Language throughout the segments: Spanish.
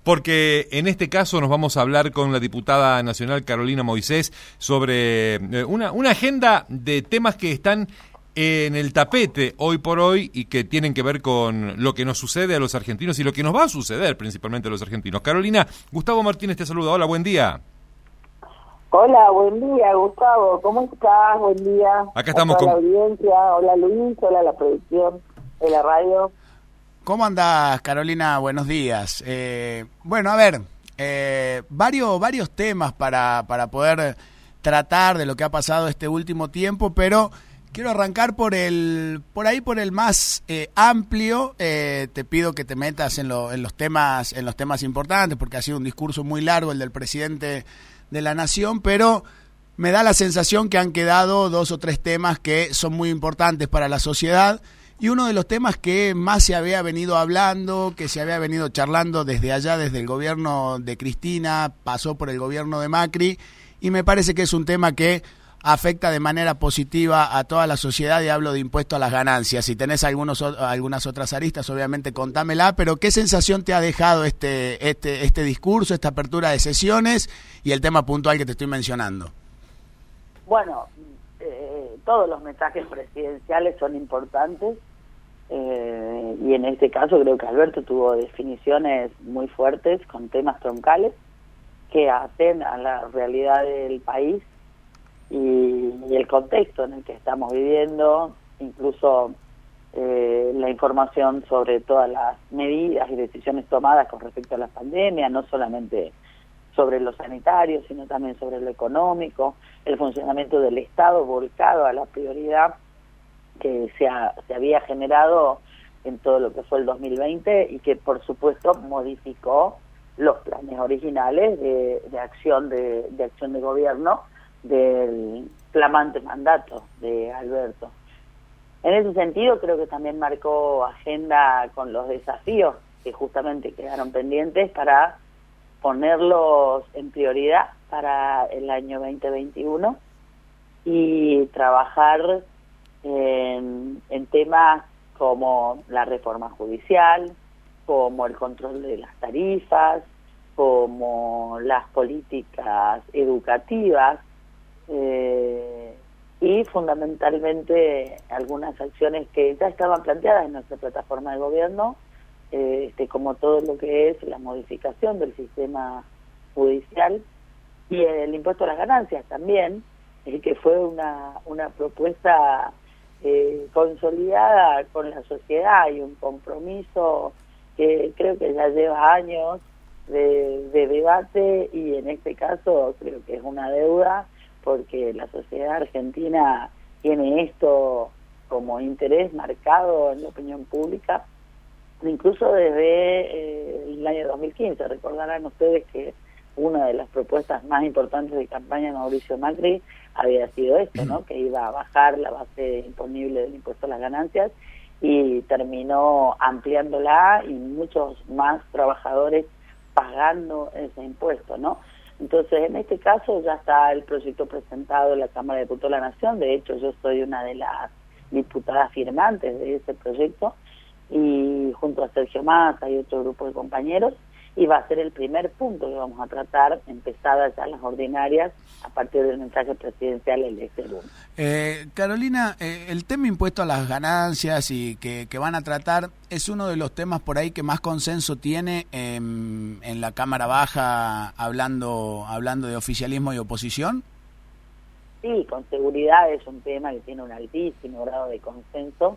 porque en este caso nos vamos a hablar con la diputada nacional Carolina Moisés sobre una agenda de temas que están en el tapete hoy por hoy y que tienen que ver con lo que nos sucede a los argentinos y lo que nos va a suceder principalmente a los argentinos. Carolina, Gustavo Martínez te saluda. Hola, buen día. Hola, buen día, Gustavo. ¿Cómo estás? Buen día. Acá estamos con la audiencia. Hola, Luis. Hola, la producción de la radio. ¿Cómo andás, Carolina? Buenos días. Bueno, a ver, varios temas para poder tratar de lo que ha pasado este último tiempo, pero quiero arrancar por el más amplio. Te pido que te metas en los temas importantes, porque ha sido un discurso muy largo el del presidente de la Nación, pero me da la sensación que han quedado 2 o 3 temas que son muy importantes para la sociedad, y uno de los temas que más se había venido hablando, que se había venido charlando desde allá, desde el gobierno de Cristina, pasó por el gobierno de Macri, y me parece que es un tema que afecta de manera positiva a toda la sociedad, y hablo de impuesto a las ganancias. Si tenés algunas otras aristas, obviamente contámela, pero ¿qué sensación te ha dejado este discurso, esta apertura de sesiones y el tema puntual que te estoy mencionando? Bueno, todos los mensajes presidenciales son importantes, y en este caso creo que Alberto tuvo definiciones muy fuertes con temas troncales que hacen a la realidad del país y el contexto en el que estamos viviendo, incluso la información sobre todas las medidas y decisiones tomadas con respecto a la pandemia, no solamente sobre lo sanitario, sino también sobre lo económico, el funcionamiento del Estado volcado a la prioridad que se había generado en todo lo que fue el 2020 y que por supuesto modificó los planes originales de acción de gobierno del flamante mandato de Alberto. En ese sentido creo que también marcó agenda con los desafíos que justamente quedaron pendientes para ponerlos en prioridad para el año 2021 y trabajar en temas como la reforma judicial, como el control de las tarifas, como las políticas educativas, y fundamentalmente algunas acciones que ya estaban planteadas en nuestra plataforma de gobierno, como todo lo que es la modificación del sistema judicial y el impuesto a las ganancias también, que fue una propuesta consolidada con la sociedad y un compromiso que creo que ya lleva años de debate, y en este caso creo que es una deuda porque la sociedad argentina tiene esto como interés marcado en la opinión pública, incluso desde el año 2015. Recordarán ustedes que una de las propuestas más importantes de campaña de Mauricio Macri había sido esto, ¿no? Que iba a bajar la base imponible del impuesto a las ganancias, y terminó ampliándola y muchos más trabajadores pagando ese impuesto, ¿no? Entonces, en este caso ya está el proyecto presentado en la Cámara de Diputados de la Nación. De hecho, yo soy una de las diputadas firmantes de ese proyecto, y junto a Sergio Massa y otro grupo de compañeros, y va a ser el primer punto que vamos a tratar, empezadas ya las ordinarias, a partir del mensaje presidencial el de este lunes. Carolina, el tema impuesto a las ganancias y que van a tratar es uno de los temas por ahí que más consenso tiene en la Cámara Baja, hablando de oficialismo y oposición. Sí, con seguridad es un tema que tiene un altísimo grado de consenso,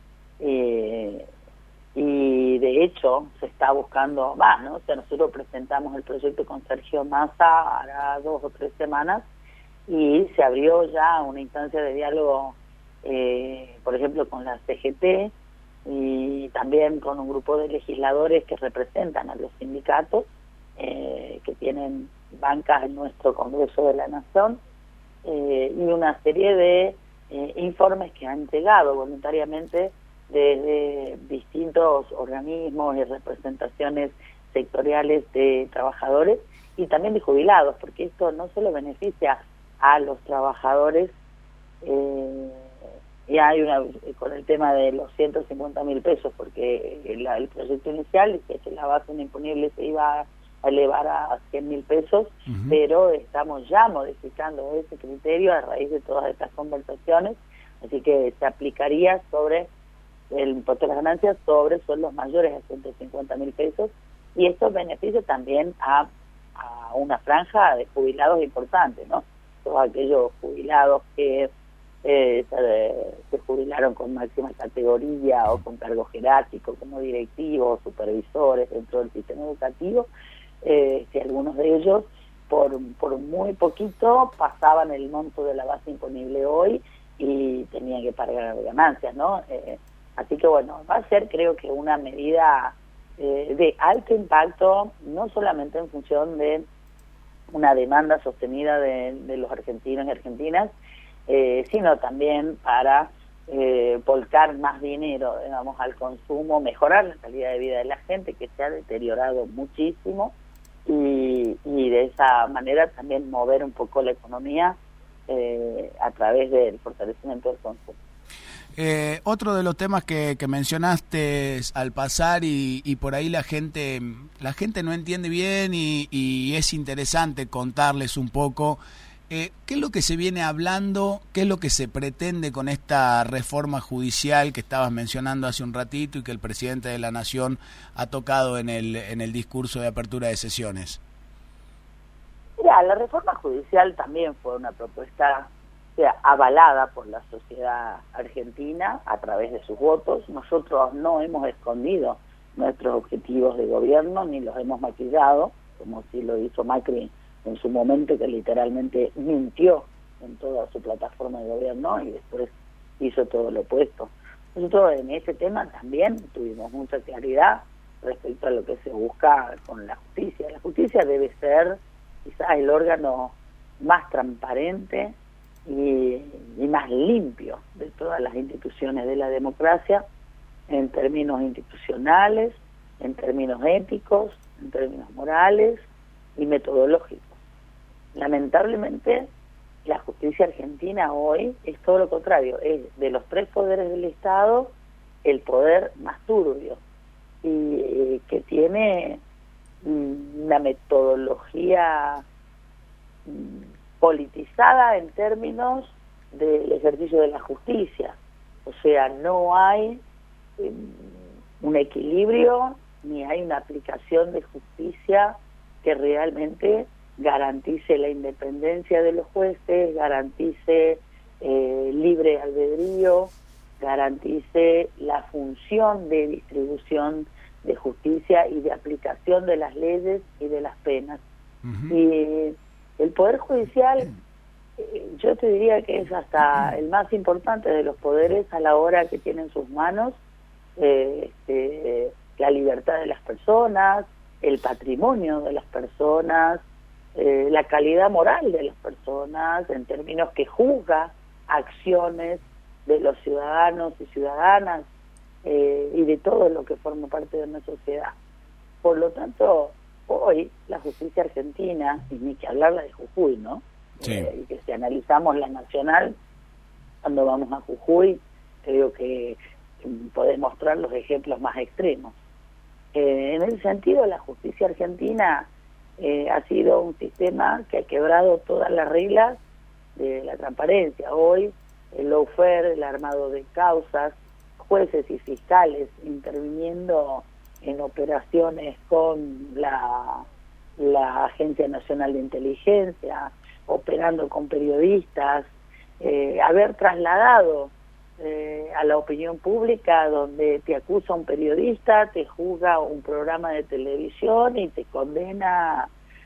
y de hecho se está buscando más, ¿no? O sea, nosotros presentamos el proyecto con Sergio Massa hará 2 o 3 semanas, y se abrió ya una instancia de diálogo, por ejemplo, con la CGT y también con un grupo de legisladores que representan a los sindicatos, que tienen bancas en nuestro Congreso de la Nación, y una serie de informes que han llegado voluntariamente desde distintos organismos y representaciones sectoriales de trabajadores y también de jubilados, porque esto no solo beneficia a los trabajadores y hay con el tema de los 150.000 pesos, porque el proyecto inicial es que la base imponible se iba a elevar a 100.000 pesos, pero estamos ya modificando ese criterio a raíz de todas estas conversaciones, así que se aplicaría sobre el impuesto a las ganancias sobre sueldos mayores a 150.000 pesos, y esto beneficia también a una franja de jubilados importante, ¿no? Todos aquellos jubilados que se jubilaron con máxima categoría o con cargo jerárquico como directivos, supervisores dentro del sistema educativo, que algunos de ellos por muy poquito pasaban el monto de la base imponible hoy y tenían que pagar ganancias, ¿no? Así que bueno, va a ser, creo que una medida de alto impacto, no solamente en función de una demanda sostenida de los argentinos y argentinas, sino también para volcar más dinero, digamos, al consumo, mejorar la calidad de vida de la gente, que se ha deteriorado muchísimo, y de esa manera también mover un poco la economía a través del fortalecimiento del consumo. Otro de los temas que mencionaste al pasar y por ahí la gente no entiende bien y es interesante contarles un poco ¿qué es lo que se viene hablando, qué es lo que se pretende con esta reforma judicial que estabas mencionando hace un ratito y que el presidente de la Nación ha tocado en el discurso de apertura de sesiones? Mira, la reforma judicial también fue una propuesta avalada por la sociedad argentina a través de sus votos. Nosotros no hemos escondido nuestros objetivos de gobierno ni los hemos maquillado, como si lo hizo Macri en su momento, que literalmente mintió en toda su plataforma de gobierno y después hizo todo lo opuesto. Nosotros en ese tema también tuvimos mucha claridad respecto a lo que se busca con la justicia. La justicia debe ser quizás el órgano más transparente y más limpio de todas las instituciones de la democracia, en términos institucionales, en términos éticos, en términos morales y metodológicos. Lamentablemente, la justicia argentina hoy es todo lo contrario, es de los tres poderes del Estado el poder más turbio, y que tiene una metodología politizada en términos del ejercicio de la justicia. O sea, no hay un equilibrio ni hay una aplicación de justicia que realmente garantice la independencia de los jueces, garantice libre albedrío, garantice la función de distribución de justicia y de aplicación de las leyes y de las penas. Y el Poder Judicial, yo te diría que es hasta el más importante de los poderes a la hora que tiene en sus manos la libertad de las personas, el patrimonio de las personas, la calidad moral de las personas, en términos que juzga acciones de los ciudadanos y ciudadanas y de todo lo que forma parte de una sociedad. Por lo tanto, hoy la justicia argentina, y ni que hablar la de Jujuy, ¿no? Sí. Y que si analizamos la nacional, cuando vamos a Jujuy, creo que podés mostrar los ejemplos más extremos. En ese sentido, la justicia argentina ha sido un sistema que ha quebrado todas las reglas de la transparencia. Hoy el lawfare, el armado de causas, jueces y fiscales interviniendo en operaciones con la Agencia Nacional de Inteligencia, operando con periodistas, haber trasladado a la opinión pública, donde te acusa un periodista, te juzga un programa de televisión y te condena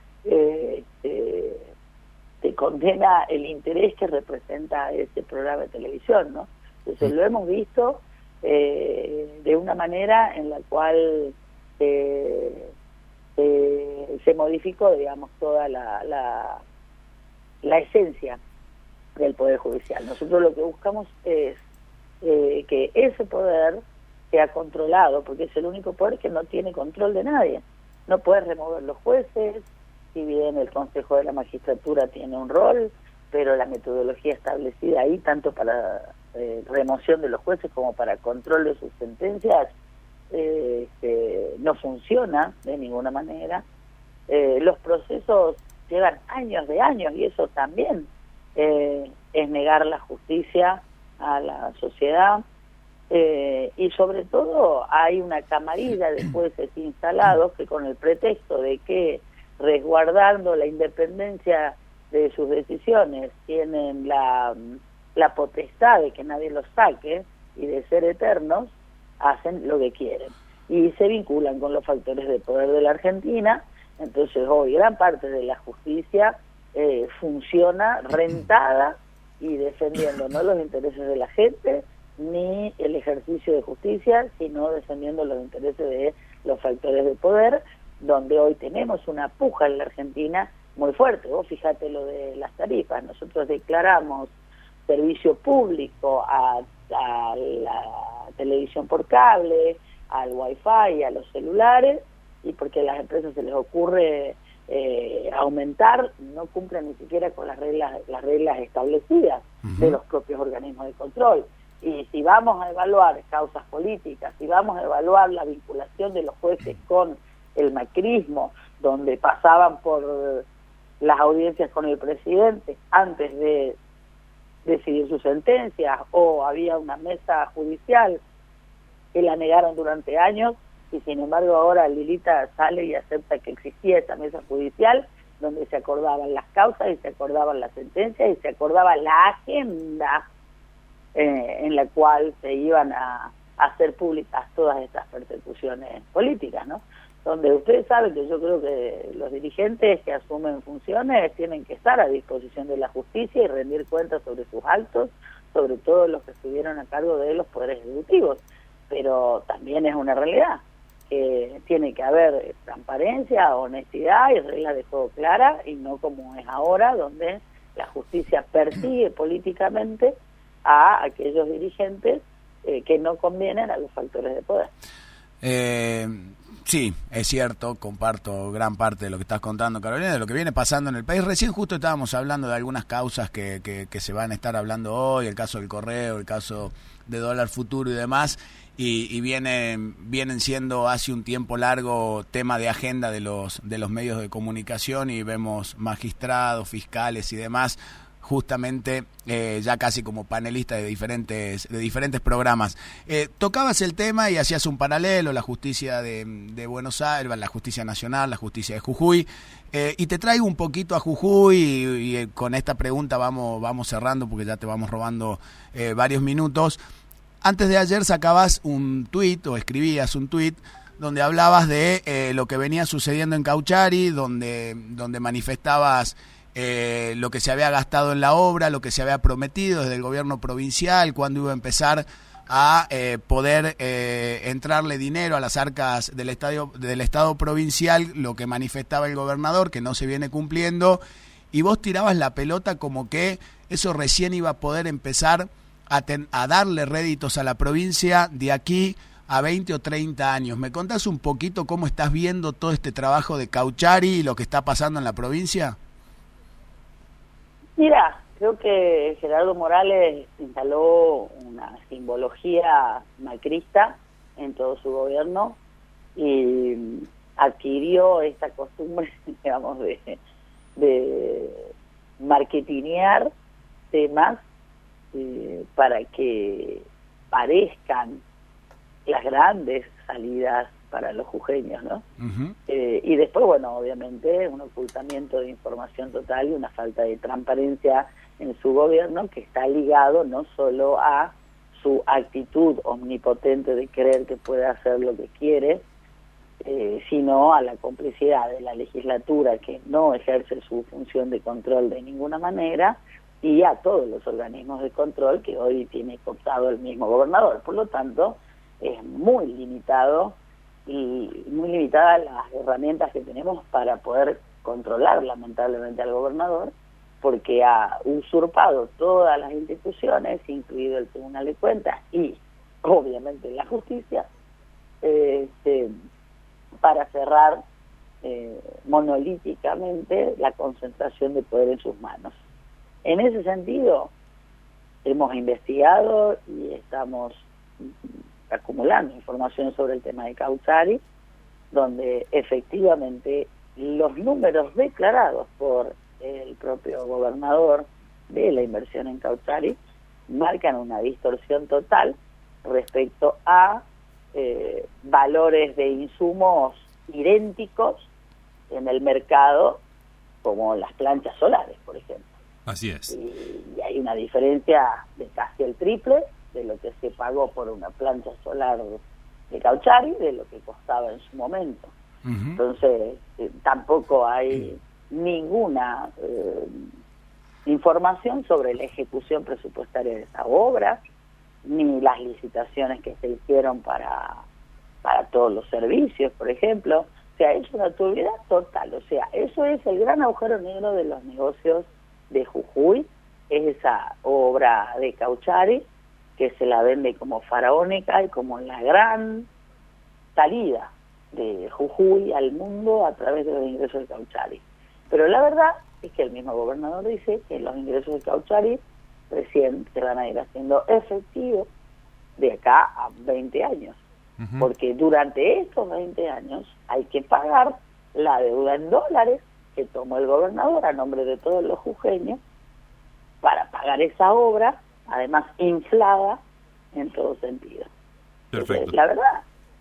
el interés que representa ese programa de televisión, ¿no? Entonces lo hemos visto de una manera en la cual se modificó, digamos, toda la esencia del Poder Judicial. Nosotros lo que buscamos es que ese poder sea controlado, porque es el único poder que no tiene control de nadie. No puede remover los jueces, si bien el Consejo de la Magistratura tiene un rol, pero la metodología establecida ahí, tanto para remoción de los jueces como para control de sus sentencias no funciona de ninguna manera. Los procesos llevan años de años y eso también es negar la justicia a la sociedad. Y sobre todo hay una camarilla de jueces instalados que con el pretexto de que resguardando la independencia de sus decisiones tienen la potestad de que nadie los saque y de ser eternos, hacen lo que quieren y se vinculan con los factores de poder de la Argentina. Entonces hoy gran parte de la justicia funciona rentada y defendiendo no los intereses de la gente ni el ejercicio de justicia, sino defendiendo los intereses de los factores de poder, donde hoy tenemos una puja en la Argentina muy fuerte. Vos fíjate lo de las tarifas, nosotros declaramos servicio público a la televisión por cable, al wifi, a los celulares, y porque a las empresas se les ocurre aumentar, no cumplen ni siquiera con las reglas establecidas de los propios organismos de control. Y si vamos a evaluar causas políticas, si vamos a evaluar la vinculación de los jueces con el macrismo, donde pasaban por las audiencias con el presidente antes de decidir sus sentencias, o había una mesa judicial que la negaron durante años, y sin embargo ahora Lilita sale y acepta que existía esa mesa judicial donde se acordaban las causas y se acordaban las sentencias y se acordaba la agenda en la cual se iban a hacer públicas todas estas persecuciones políticas, ¿no? Donde ustedes saben que yo creo que los dirigentes que asumen funciones tienen que estar a disposición de la justicia y rendir cuentas sobre sus actos, sobre todo los que estuvieron a cargo de los poderes ejecutivos, pero también es una realidad que tiene que haber transparencia, honestidad y reglas de juego claras, y no como es ahora, donde la justicia persigue políticamente a aquellos dirigentes que no convienen a los factores de poder. Sí, es cierto, comparto gran parte de lo que estás contando, Carolina, de lo que viene pasando en el país. Recién justo estábamos hablando de algunas causas que se van a estar hablando hoy, el caso del Correo, el caso de dólar futuro y demás, y vienen siendo hace un tiempo largo tema de agenda de los medios de comunicación, y vemos magistrados, fiscales y demás justamente ya casi como panelista de diferentes programas. Tocabas el tema y hacías un paralelo, la justicia de Buenos Aires, la justicia nacional, la justicia de Jujuy, y te traigo un poquito a Jujuy y con esta pregunta vamos cerrando porque ya te vamos robando varios minutos. Antes de ayer sacabas un tuit o escribías un tuit donde hablabas de lo que venía sucediendo en Cauchari, donde manifestabas lo que se había gastado en la obra, lo que se había prometido desde el gobierno provincial, cuándo iba a empezar a poder entrarle dinero a las arcas del Estado provincial, lo que manifestaba el gobernador, que no se viene cumpliendo, y vos tirabas la pelota como que eso recién iba a poder empezar a darle réditos a la provincia de aquí a 20 o 30 años. ¿Me contás un poquito cómo estás viendo todo este trabajo de Cauchari y lo que está pasando en la provincia? Mira, creo que Gerardo Morales instaló una simbología macrista en todo su gobierno y adquirió esta costumbre, digamos, de marketinear temas para que parezcan las grandes salidas para los jujeños, ¿no? Uh-huh. Y después, bueno, obviamente un ocultamiento de información total y una falta de transparencia en su gobierno, que está ligado no solo a su actitud omnipotente de creer que puede hacer lo que quiere, sino a la complicidad de la legislatura, que no ejerce su función de control de ninguna manera, y a todos los organismos de control que hoy tiene cooptado el mismo gobernador. Por lo tanto, es muy limitado y muy limitadas las herramientas que tenemos para poder controlar lamentablemente al gobernador, porque ha usurpado todas las instituciones, incluido el Tribunal de Cuentas y obviamente la justicia, para cerrar monolíticamente la concentración de poder en sus manos. En ese sentido, hemos investigado y estamos acumulando información sobre el tema de Cauchari, donde efectivamente los números declarados por el propio gobernador de la inversión en Cauchari marcan una distorsión total respecto a valores de insumos idénticos en el mercado, como las planchas solares, por ejemplo. Así es. Y hay una diferencia de casi el triple de lo que se pagó por una plancha solar de Cauchari, de lo que costaba en su momento. Entonces, tampoco hay ninguna información sobre la ejecución presupuestaria de esa obra, ni las licitaciones que se hicieron para todos los servicios, por ejemplo. O sea, es una turbiedad total. O sea, eso es el gran agujero negro de los negocios de Jujuy, es esa obra de Cauchari, que se la vende como faraónica y como la gran salida de Jujuy al mundo a través de los ingresos de Cauchari. Pero la verdad es que el mismo gobernador dice que los ingresos de Cauchari recién se van a ir haciendo efectivos de acá a 20 años. Porque durante estos 20 años hay que pagar la deuda en dólares que tomó el gobernador a nombre de todos los jujeños para pagar esa obra, además inflada en todo sentido. Perfecto. Entonces, la verdad,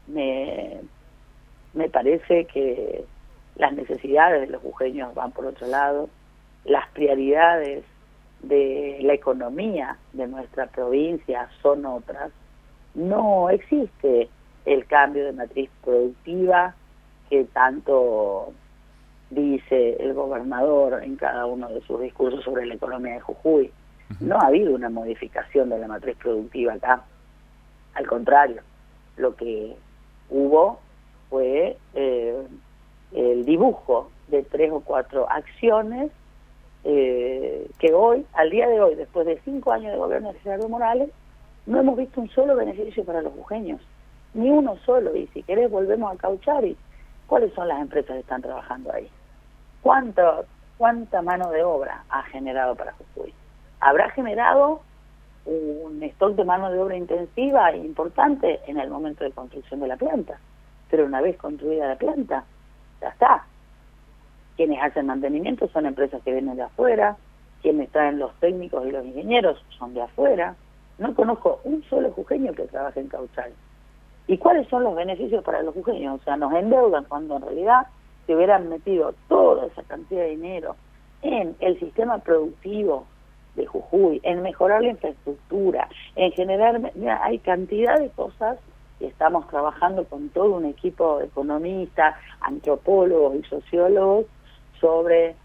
me parece que las necesidades de los jujeños van por otro lado, las prioridades de la economía de nuestra provincia son otras. No existe el cambio de matriz productiva que tanto dice el gobernador en cada uno de sus discursos sobre la economía de Jujuy. No ha habido una modificación de la matriz productiva acá. Al contrario, lo que hubo fue el dibujo de 3 o 4 acciones que hoy, al día de hoy, después de 5 años de gobierno de Gerardo Morales, no hemos visto un solo beneficio para los jujeños, ni uno solo. Y si querés volvemos a Cauchari, ¿cuáles son las empresas que están trabajando ahí? ¿Cuánta mano de obra ha generado para Jujuy? ¿Habrá generado un stock de mano de obra intensiva e importante en el momento de construcción de la planta? Pero una vez construida la planta, ya está. Quienes hacen mantenimiento son empresas que vienen de afuera, quienes traen los técnicos y los ingenieros son de afuera. No conozco un solo jujeño que trabaje en Cauchari. ¿Y cuáles son los beneficios para los jujeños? O sea, nos endeudan cuando en realidad se hubieran metido toda esa cantidad de dinero en el sistema productivo de Jujuy, en mejorar la infraestructura, en generar... Mira, hay cantidad de cosas que estamos trabajando con todo un equipo de economistas, antropólogos y sociólogos sobre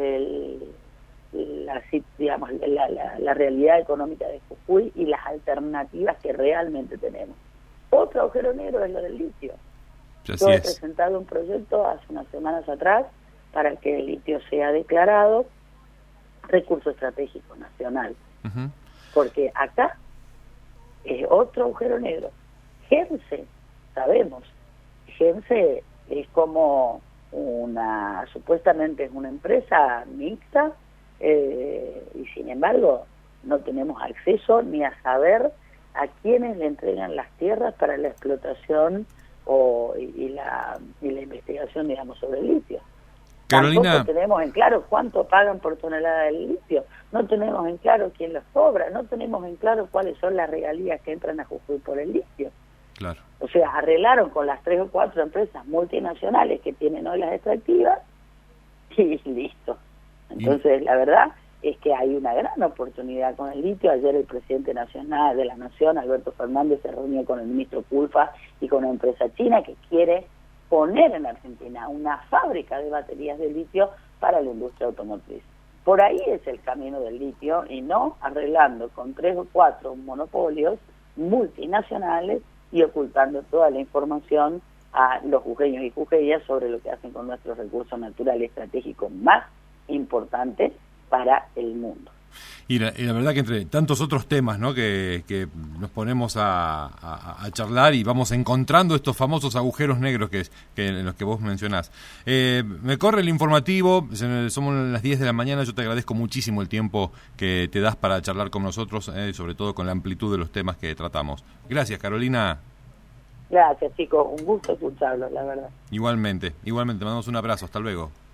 la realidad económica de Jujuy y las alternativas que realmente tenemos. Otro agujero negro es lo del litio. Yo he presentado un proyecto hace unas semanas atrás para que el litio sea declarado recurso estratégico nacional. Porque acá es otro agujero negro. Gense, sabemos, Gense es como supuestamente es una empresa mixta, y sin embargo no tenemos acceso ni a saber a quiénes le entregan las tierras para la explotación y la investigación, digamos, sobre el litio. Carolina, tampoco tenemos en claro cuánto pagan por tonelada de litio, no tenemos en claro quién los cobra, no tenemos en claro cuáles son las regalías que entran a Jujuy por el litio. Claro. O sea, arreglaron con las 3 o 4 empresas multinacionales que tienen hoy las extractivas y listo. Entonces, la verdad es que hay una gran oportunidad con el litio. Ayer el presidente nacional de la Nación, Alberto Fernández, se reunió con el ministro Culfa y con una empresa china que quiere poner en Argentina una fábrica de baterías de litio para la industria automotriz. Por ahí es el camino del litio y no arreglando con 3 o 4 monopolios multinacionales y ocultando toda la información a los jujeños y jujeñas sobre lo que hacen con nuestros recursos naturales estratégicos más importantes para el mundo. Y la verdad que entre tantos otros temas, ¿no?, que nos ponemos a charlar y vamos encontrando estos famosos agujeros negros en los que vos mencionás. Me corre el informativo, somos las 10 de la mañana, yo te agradezco muchísimo el tiempo que te das para charlar con nosotros, sobre todo con la amplitud de los temas que tratamos. Gracias, Carolina. Gracias, chicos, un gusto escucharlos, la verdad. Igualmente, mandamos un abrazo, hasta luego.